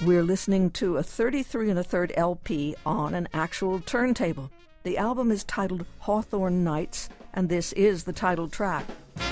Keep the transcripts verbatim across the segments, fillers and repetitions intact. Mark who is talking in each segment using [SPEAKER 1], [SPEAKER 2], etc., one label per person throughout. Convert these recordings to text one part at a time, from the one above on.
[SPEAKER 1] We're listening to a thirty-three and a third L P on an actual turntable. The album is titled Hawthorne Nights, and this is the title track.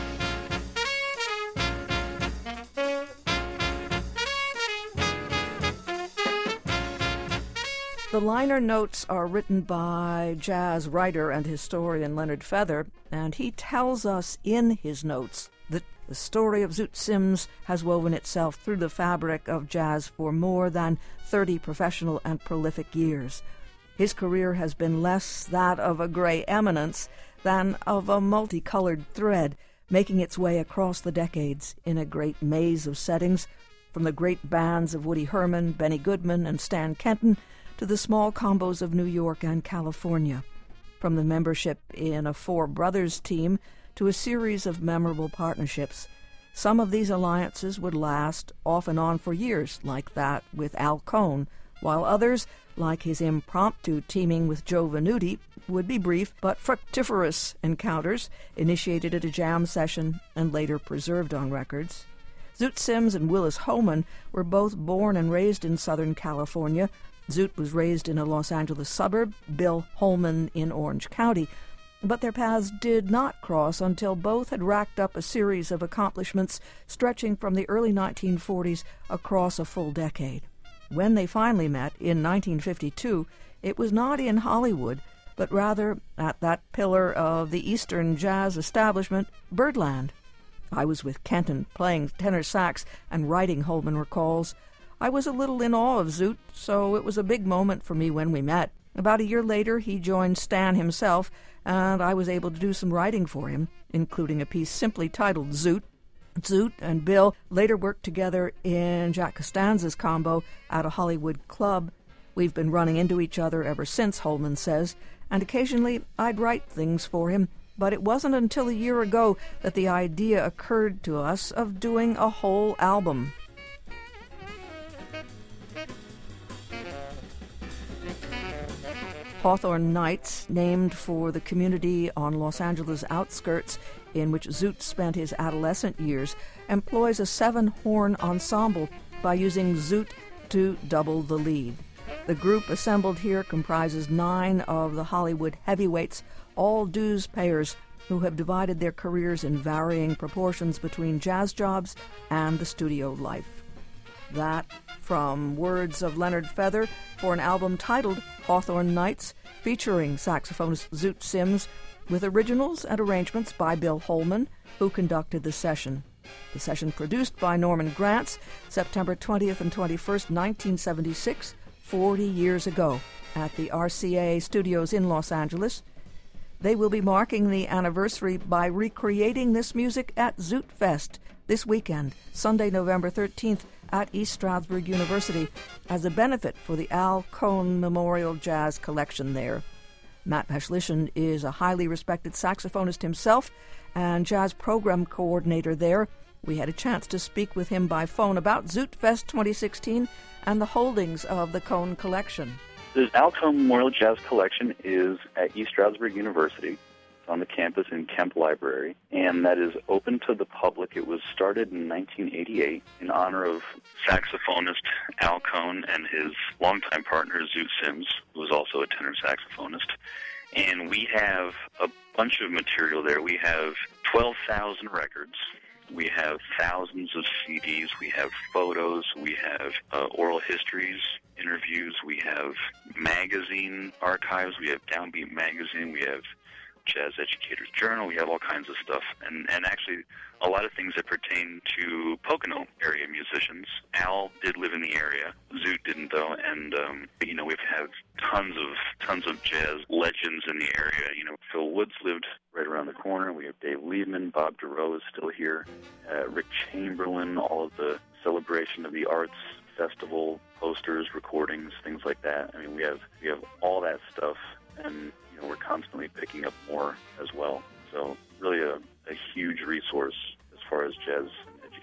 [SPEAKER 1] The liner notes are written by jazz writer and historian Leonard Feather, and he tells us in his notes that the story of Zoot Sims has woven itself through the fabric of jazz for more than thirty professional and prolific years. His career has been less that of a gray eminence than of a multicolored thread, making its way across the decades in a great maze of settings, from the great bands of Woody Herman, Benny Goodman, and Stan Kenton, to the small combos of New York and California, from the membership in a Four Brothers team to a series of memorable partnerships. Some of these alliances would last off and on for years, like that with Al Cohn, while others, like his impromptu teaming with Joe Venuti, would be brief but fructiferous encounters initiated at a jam session and later preserved on records. Zoot Sims and Willis Homan were both born and raised in Southern California. Zoot was raised in a Los Angeles suburb, Bill Holman in Orange County, but their paths did not cross until both had racked up a series of accomplishments stretching from the early nineteen forties across a full decade. When they finally met in nineteen fifty-two, it was not in Hollywood, but rather at that pillar of the Eastern jazz establishment, Birdland. I was with Kenton playing tenor sax and writing, Holman recalls. I was a little in awe of Zoot, so it was a big moment for me when we met. About a year later, he joined Stan himself, and I was able to do some writing for him, including a piece simply titled Zoot. Zoot and Bill later worked together in Jack Costanza's combo at a Hollywood club. We've been running into each other ever since, Holman says, and occasionally I'd write things for him, but it wasn't until a year ago that the idea occurred to us of doing a whole album. Hawthorne Nights, named for the community on Los Angeles' outskirts in which Zoot spent his adolescent years, employs a seven-horn ensemble by using Zoot to double the lead. The group assembled here comprises nine of the Hollywood heavyweights, all dues payers who have divided their careers in varying proportions between jazz jobs and the studio life. That from words of Leonard Feather for an album titled Hawthorne Nights, featuring saxophonist Zoot Sims, with originals and arrangements by Bill Holman, who conducted the session. The session produced by Norman Granz, September twentieth and twenty-first, nineteen seventy-six, forty years ago, at the R C A Studios in Los Angeles. They will be marking the anniversary by recreating this music at Zoot Fest this weekend, Sunday, November thirteenth, at East Stroudsburg University, as a benefit for the Al Cohn Memorial Jazz Collection there. Matt Pashlishin is a highly respected saxophonist himself and jazz program coordinator there. We had a chance to speak with him by phone about Zoot Fest twenty sixteen and the holdings of the Cohn Collection.
[SPEAKER 2] The Al Cohn Memorial Jazz Collection is at East Stroudsburg University. On the campus in Kemp Library, and that is open to the public. It was started in nineteen eighty-eight in honor of saxophonist Al Cohn and his longtime partner Zoot Sims, who was also a tenor saxophonist. And we have a bunch of material there. We have twelve thousand records. We have thousands of C Ds. We have photos. We have uh, oral histories, interviews. We have magazine archives. We have Downbeat Magazine. We have Jazz Educators Journal. We have all kinds of stuff, and, and actually a lot of things that pertain to Pocono area musicians. Al did live in the area. Zoot didn't, though, and um, you know, we've had tons of tons of jazz legends in the area. You know, Phil Woods lived right around the corner. We have Dave Liebman. Bob Dorough is still here. Uh, Rick Chamberlain. All of the Celebration of the Arts Festival posters, recordings, things like that. I mean, we have we have all that stuff, and you know, we're constantly picking up more as well. So really a, a huge resource as far as jazz education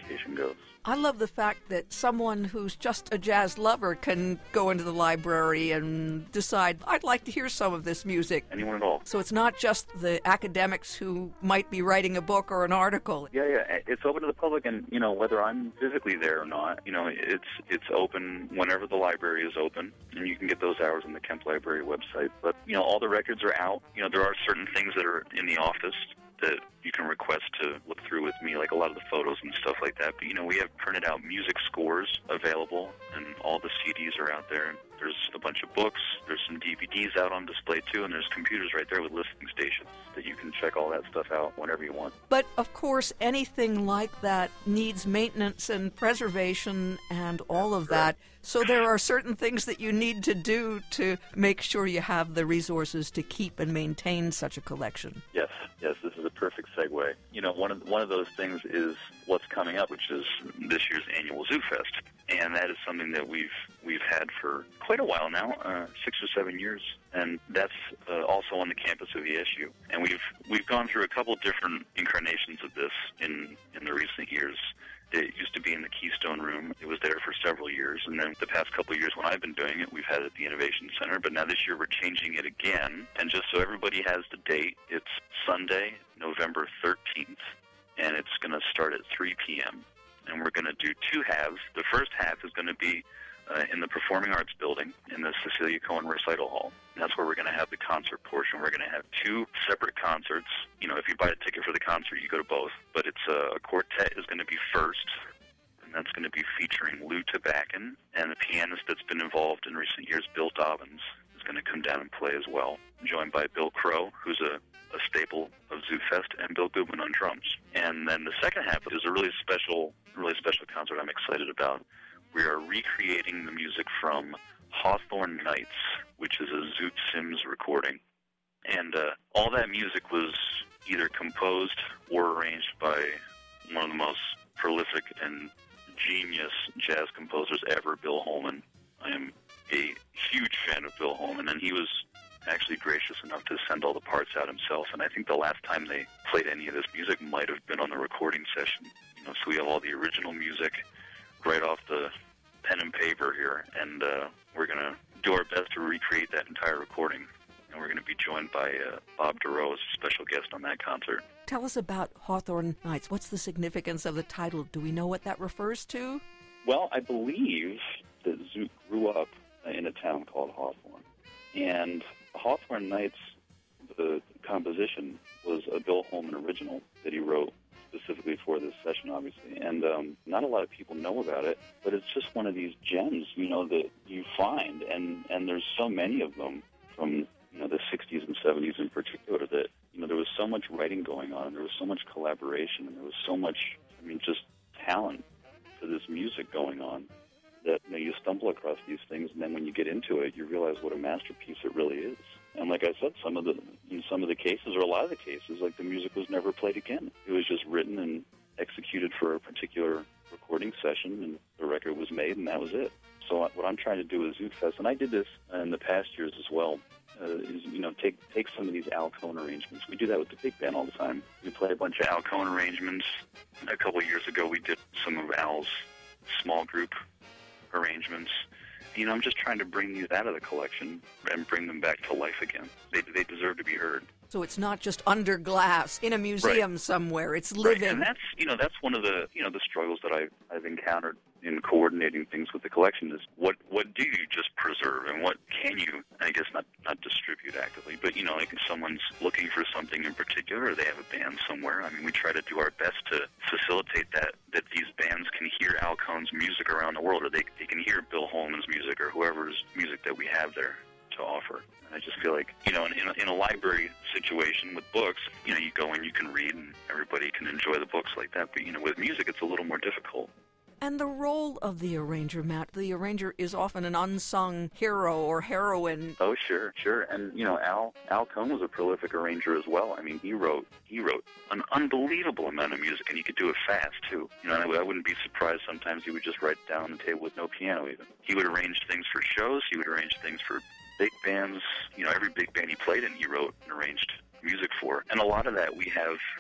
[SPEAKER 2] education goes.
[SPEAKER 1] I love the fact that someone who's just a jazz lover can go into the library and decide, I'd like to hear some of this music.
[SPEAKER 2] Anyone at all.
[SPEAKER 1] So it's not just the academics who might be writing a book or an article.
[SPEAKER 2] Yeah, yeah. It's open to the public, and, you know, whether I'm physically there or not, you know, it's it's open whenever the library is open, and you can get those hours on the Kemp Library website. But, you know, all the records are out. You know, there are certain things that are in the office that you can request to look through with me, like a lot of the photos and stuff like that. But, you know, we have printed out music scores available, and all the C Ds are out there. There's a bunch of books. There's some D V Ds out on display, too, and there's computers right there with listening stations that you can check all that stuff out whenever you want.
[SPEAKER 1] But, of course, anything like that needs maintenance and preservation and all of that. So there are certain things that you need to do to make sure you have the resources to keep and maintain such a collection.
[SPEAKER 2] Yes, yes, this is a perfect segue. You know, one of one of those things is what's coming up, which is this year's annual Zoot Fest, and that is something that we've we've had for quite a while now, uh, six or seven years, and that's uh, also on the campus of E S U. And we've we've gone through a couple different incarnations of this in in the recent years. It used to be in the Keystone Room. It was there for several years. And then the past couple of years when I've been doing it, we've had it at the Innovation Center. But now this year we're changing it again. And just so everybody has the date, it's Sunday, November thirteenth, and it's going to start at three p.m. And we're going to do two halves. The first half is going to be uh, in the Performing Arts Building in the Cecilia Cohen Recital Hall. And that's where we're going to have the concert portion. We're going to have two separate concerts. You know, if you buy a ticket for the concert, you go to both. But it's uh, a quartet is going to be first, and that's going to be featuring Lou Tabakin, and the pianist that's been involved in recent years, Bill Dobbins, is going to come down and play as well, joined by Bill Crow, who's a, a staple of Zoot Fest, and Bill Goodwin on drums. And then the second half is a really special, really special concert I'm excited about. We are recreating the music from Hawthorne Nights, which is a Zoot Sims recording. And uh, all that music was either composed or arranged by one of the most prolific and genius jazz composers ever, Bill Holman. I am a huge fan of Bill Holman, and he was actually gracious enough to send all the parts out himself. And I think the last time they played any of this music might have been on the recording session. You know, so we have all the original music right off the pen and paper here, and uh, we're going to do our best to recreate that entire recording. And we're going to be joined by uh, Bob Dorough as a special guest on that concert.
[SPEAKER 1] Tell us about Hawthorne Nights. What's the significance of the title? Do we know what that refers to?
[SPEAKER 2] Well, I believe that Zoot grew up in a town called Hawthorne. And Hawthorne Nights, the composition, was a Bill Holman original that he wrote specifically for this session, obviously. And um, not a lot of people know about it, but it's just one of these gems, you know, that you find. And, and there's so many of them from, you know, the sixties and seventies in particular that, you know, there was so much writing going on, and there was so much collaboration, and there was so much, I mean, just talent to this music going on that, you know, you stumble across these things, and then when you get into it, you realize what a masterpiece it really is. And like I said, some of the in some of the cases, or a lot of the cases, like the music was never played again. It was just written and executed for a particular recording session, and the record was made, and that was it. So what I'm trying to do with Zoot Fest, and I did this in the past years as well, uh, is, you know, take take some of these Al Cohn arrangements. We do that with the big band all the time. We play a bunch of Al Cohn arrangements. A couple of years ago, we did some of Al's small group arrangements. You know, I'm just trying to bring these out of the collection and bring them back to life again. They they deserve to be heard.
[SPEAKER 1] So it's not just under glass in a museum
[SPEAKER 2] right.
[SPEAKER 1] somewhere. It's living.
[SPEAKER 2] Right. And that's, you know, that's one of the, you know, the struggles that I've, I've encountered in coordinating things with the collection is what, what do you just preserve, and what can you, I guess, not, not distribute actively, but, you know, like if someone's looking for something in particular, or they have a band somewhere, I mean, we try to do our best to facilitate that, that these bands can hear Al Cohn's music around the world, or they, they can hear Bill Holman's music, or whoever's music that we have there to offer. I just feel like, you know, in, in, a, in a library situation with books, you know, you go in, you can read, and everybody can enjoy the books like that. But, you know, with music, it's a little more difficult.
[SPEAKER 1] And the role of the arranger, Matt, the arranger is often an unsung hero or heroine.
[SPEAKER 2] Oh, sure, sure. And, you know, Al Al Cohn was a prolific arranger as well. I mean, he wrote he wrote an unbelievable amount of music, and he could do it fast, too. You know, I, I wouldn't be surprised sometimes he would just write it down on the table with no piano even. He would arrange things for shows. He would arrange things for big bands. You know, every big band he played in, he wrote and arranged music for. And a lot of that we have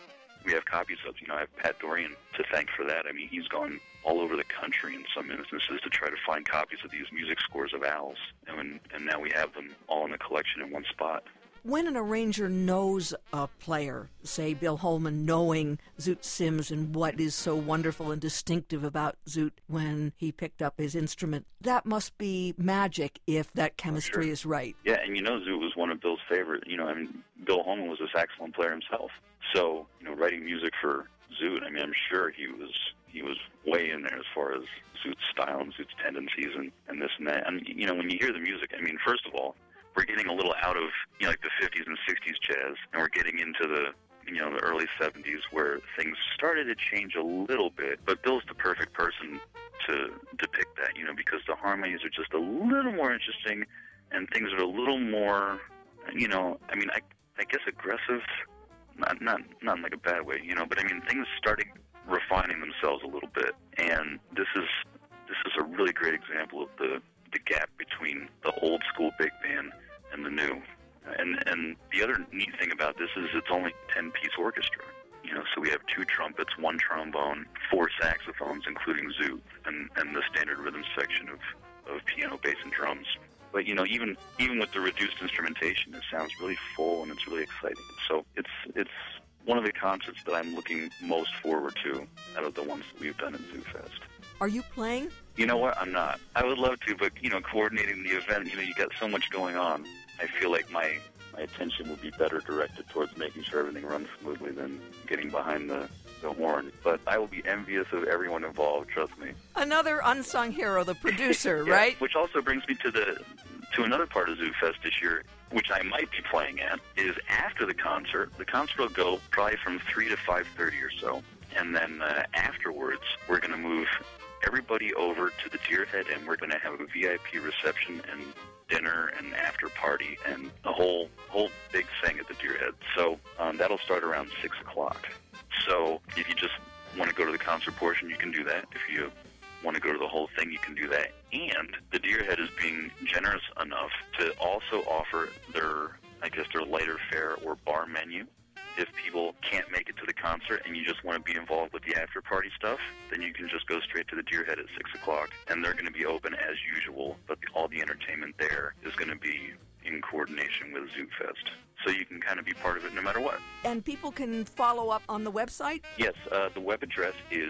[SPEAKER 2] we have copies of. You know, I have Pat Dorian to thank for that. I mean, he's gone all over the country in some instances to try to find copies of these music scores of Al's, and, when, and now we have them all in the collection in one spot.
[SPEAKER 1] When an arranger knows a player, say Bill Holman knowing Zoot Sims and what is so wonderful and distinctive about Zoot when he picked up his instrument, that must be magic if that chemistry
[SPEAKER 2] Sure.
[SPEAKER 1] is right.
[SPEAKER 2] Yeah, and you know Zoot was one of Bill's favorite. You know, I mean, Bill Holman was a saxophone player himself. So, you know, writing music for Zoot, I mean, I'm sure he was he was way in there as far as Zoot's style and Zoot's tendencies and, and this and that. And, you know, when you hear the music, I mean, first of all, we're getting a little out of, you know, like the fifties and sixties jazz, and we're getting into the, you know, the early seventies where things started to change a little bit. But Bill's the perfect person to depict that, you know, because the harmonies are just a little more interesting, and things are a little more, you know, I mean, I I guess aggressive, not not not in like a bad way, you know, but I mean things started refining themselves a little bit, and this is this is a really great example of the the gap between the old school big band and the new. And and the other neat thing about this is it's only ten-piece orchestra. You know, so we have two trumpets, one trombone, four saxophones, including Zoot, and, and the standard rhythm section of, of piano, bass, and drums. But, you know, even even with the reduced instrumentation, it sounds really full and it's really exciting. So it's it's one of the concerts that I'm looking most forward to out of the ones that we've done at Zoo Fest.
[SPEAKER 1] Are you playing?
[SPEAKER 2] You know what? I'm not. I would love to, but, you know, coordinating the event, you know, you got so much going on. I feel like my, my attention will be better directed towards making sure everything runs smoothly than getting behind the, the horn. But I will be envious of everyone involved, trust me.
[SPEAKER 1] Another unsung hero, the producer,
[SPEAKER 2] yeah,
[SPEAKER 1] right?
[SPEAKER 2] Which also brings me to the to another part of Zoo Fest this year, which I might be playing at, is after the concert. The concert will go probably from three to five thirty or so. And then uh, afterwards, we're going to move everybody over to the Deer Head, and we're going to have a V I P reception and dinner and after party and a whole whole big thing at the Deer Head. So um, that'll start around six o'clock. So if you just want to go to the concert portion, you can do that. If you want to go to the whole thing, you can do that. And the Deer Head is being generous enough to also offer their, I guess, their lighter fare or bar menu. If people can't make it to the concert and you just want to be involved with the after-party stuff, then you can just go straight to the Deer Head at six o'clock, and they're going to be open as usual, but all the entertainment there is going to be in coordination with Zoo Fest. So you can kind of be part of it no matter what.
[SPEAKER 1] And people can follow up on the website?
[SPEAKER 2] Yes, uh, the web address is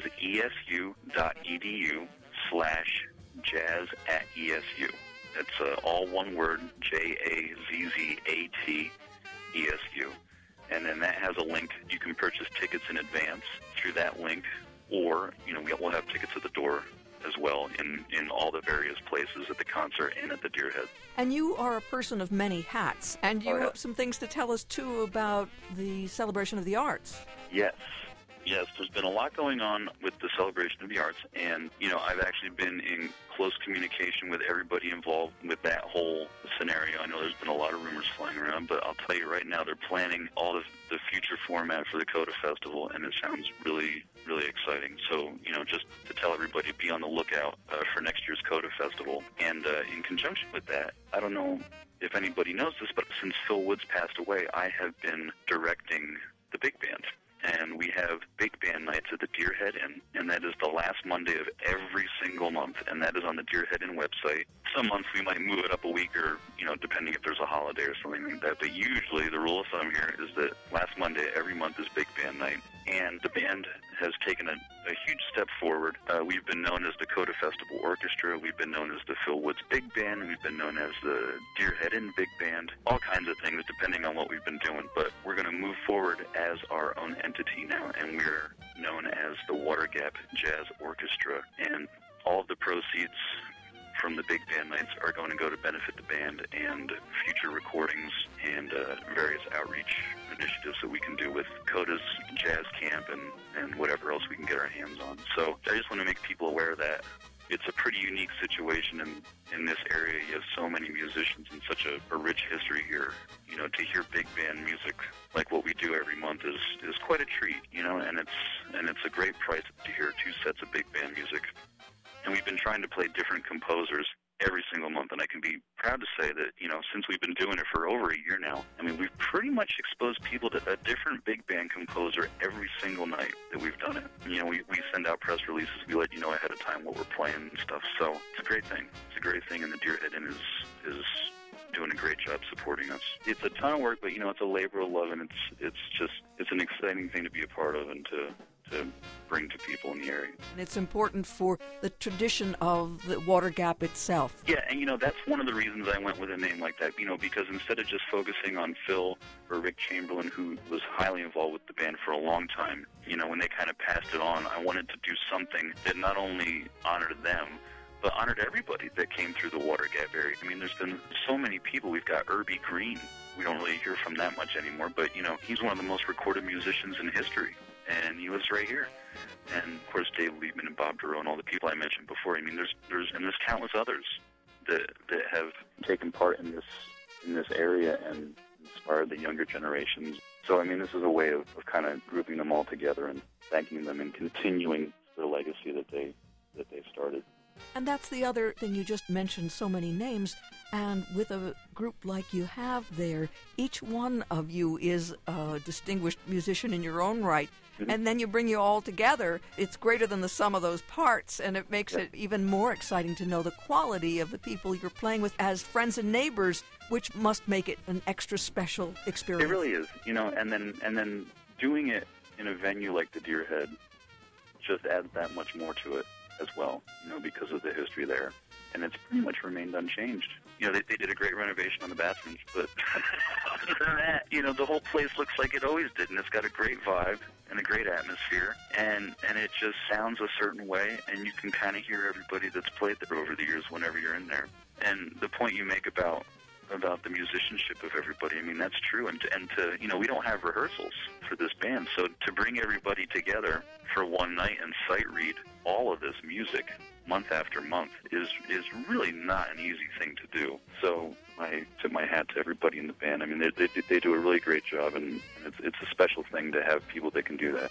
[SPEAKER 2] esu.edu slash jazz at ESU. It's uh, all one word, J A Z Z A T E S U. And then that has a link. You can purchase tickets in advance through that link, or, you know, we'll have tickets at the door as well in, in all the various places at the concert and at the Deer Head.
[SPEAKER 1] And you are a person of many hats, and you
[SPEAKER 2] Oh, yeah.
[SPEAKER 1] have some things to tell us, too, about the celebration of the arts.
[SPEAKER 2] Yes. Yes, there's been a lot going on with the celebration of the arts, and, you know, I've actually been in close communication with everybody involved with that whole scenario. I know there's been a lot of rumors flying around, but I'll tell you right now, they're planning all the, the future format for the Coda Festival, and it sounds really, really exciting. So, you know, just to tell everybody, be on the lookout uh, for next year's Coda Festival. And uh, in conjunction with that, I don't know if anybody knows this, but since Phil Woods passed away, I have been directing the big band. And we have big band nights at the Deer Head Inn, and that is the last Monday of every single month, and that is on the Deer Head Inn website. Some months we might move it up a week, or, you know, depending if there's a holiday or something like that. But usually the rule of thumb here is that last Monday every month is big band night. And the band has taken a, a huge step forward. Uh, we've been known as the Coda Festival Orchestra. We've been known as the Phil Woods Big Band. We've been known as the Deer Head Inn Big Band. All kinds of things depending on what we've been doing. But we're going to move forward as our own entity now, and we're known as the Water Gap Jazz Orchestra. And all of the proceeds from the big band nights are going to go to benefit the band and future recordings and uh, various outreach initiatives that we can do with Coda's Jazz Camp and, and whatever else we can get our hands on. So I just want to make people aware that it's a pretty unique situation in, in this area. You have so many musicians and such a, a rich history here. You know, to hear big band music like what we do every month is, is quite a treat, you know, and it's and it's a great price to hear two sets of big band music. And we've been trying to play different composers every single month, and I can be proud to say that, you know, since we've been doing it for over a year now, I mean, we've pretty much exposed people to a different big band composer every single night that we've done it. You know, we, we send out press releases, we let you know ahead of time what we're playing and stuff, so it's a great thing. It's a great thing, and the Deerhead Inn is, is doing a great job supporting us. It's a ton of work, but, you know, it's a labor of love, and it's it's just, it's an exciting thing to be a part of and to to bring to people in the area.
[SPEAKER 1] And it's important for the tradition of the Water Gap itself.
[SPEAKER 2] Yeah, and, you know, that's one of the reasons I went with a name like that, you know, because instead of just focusing on Phil or Rick Chamberlain, who was highly involved with the band for a long time, you know, when they kind of passed it on, I wanted to do something that not only honored them, but honored everybody that came through the Water Gap area. I mean, there's been so many people. We've got Irby Green. We don't really hear from that much anymore, but, you know, he's one of the most recorded musicians in history, and he lives right here. And, of course, Dave Liebman and Bob Duro and all the people I mentioned before. I mean, there's there's and there's countless others that that have taken part in this in this area and inspired the younger generations. So, I mean, this is a way of, of kind of grouping them all together and thanking them and continuing the legacy that they that they started.
[SPEAKER 1] And that's the other thing. You just mentioned so many names, and with a group like you have there, each one of you is a distinguished musician in your own right. Mm-hmm. And then you bring you all together. It's greater than the sum of those parts, and it makes yeah. it even more exciting to know the quality of the people you're playing with as friends and neighbors, which must make it an extra special experience.
[SPEAKER 2] It really is, you know, and then and then doing it in a venue like the Deerhead just adds that much more to it as well, you know, because of the history there. And it's pretty much remained unchanged. You know, they, they did a great renovation on the bathrooms, but other than that, you know, the whole place looks like it always did, and it's got a great vibe and a great atmosphere, and, and it just sounds a certain way, and you can kind of hear everybody that's played there over the years whenever you're in there. And the point you make about about the musicianship of everybody, I mean, that's true. And to, and to, you know, we don't have rehearsals for this band, so to bring everybody together for one night and sight read all of this music month after month is is really not an easy thing to do. So I tip my hat to everybody in the band. I mean, they they, they do a really great job, and it's, it's a special thing to have people that can do that.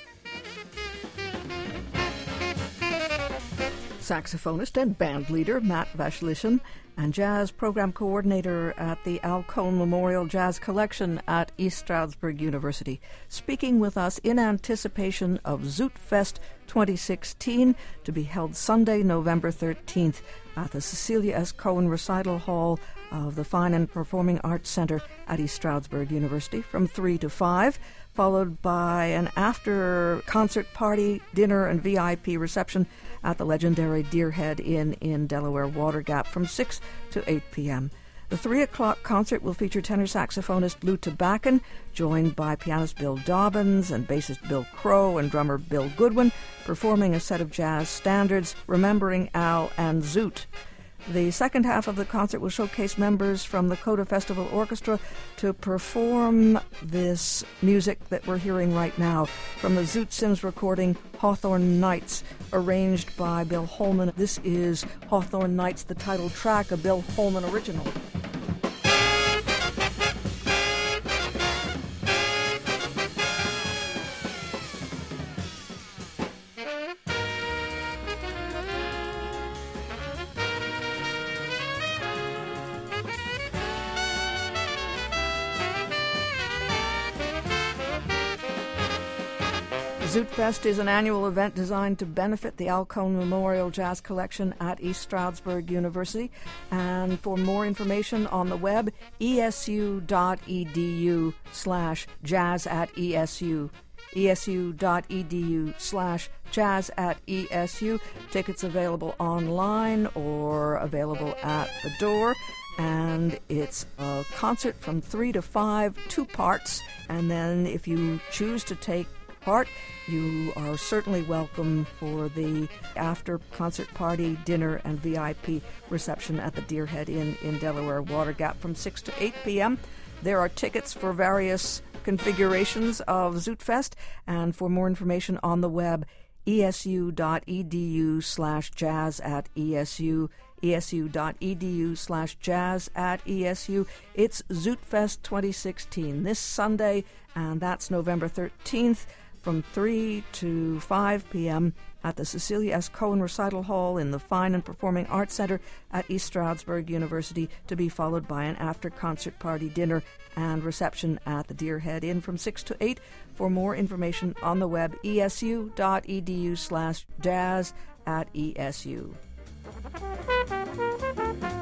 [SPEAKER 1] Saxophonist and band leader Matt Vashlishin and jazz program coordinator at the Al Cohn Memorial Jazz Collection at East Stroudsburg University, speaking with us in anticipation of Zoot Fest twenty sixteen, to be held Sunday, November thirteenth at the Cecilia S. Cohen Recital Hall of the Fine and Performing Arts Center at East Stroudsburg University from three to five, followed by an after-concert party, dinner, and V I P reception at the legendary Deerhead Inn in Delaware Water Gap from six to eight p.m. The three o'clock concert will feature tenor saxophonist Lou Tabakin, joined by pianist Bill Dobbins and bassist Bill Crow and drummer Bill Goodwin, performing a set of jazz standards, Remembering Al and Zoot. The second half of the concert will showcase members from the Coda Festival Orchestra to perform this music that we're hearing right now from the Zoot Sims recording Hawthorne Nights, arranged by Bill Holman. This is Hawthorne Nights, the title track, a Bill Holman original. Zoot Fest is an annual event designed to benefit the Al Cohn Memorial Jazz Collection at East Stroudsburg University. And for more information on the web, esu.edu slash jazz at ESU. esu.edu slash jazz at ESU. Tickets available online or available at the door. And it's a concert from three to five, two parts. And then if you choose to take part, you are certainly welcome for the after-concert party, dinner, and V I P reception at the Deerhead Inn in Delaware Water Gap from six to eight p.m. There are tickets for various configurations of Zoot Fest, and for more information on the web, esu.edu slash jazz at ESU, esu.edu slash jazz at ESU. It's Zoot Fest twenty sixteen this Sunday, and that's November thirteenth, from three to five p.m. at the Cecilia S. Cohen Recital Hall in the Fine and Performing Arts Center at East Stroudsburg University, to be followed by an after-concert party dinner and reception at the Deerhead Inn from six to eight. For more information on the web, esu.edu slash jazz at ESU.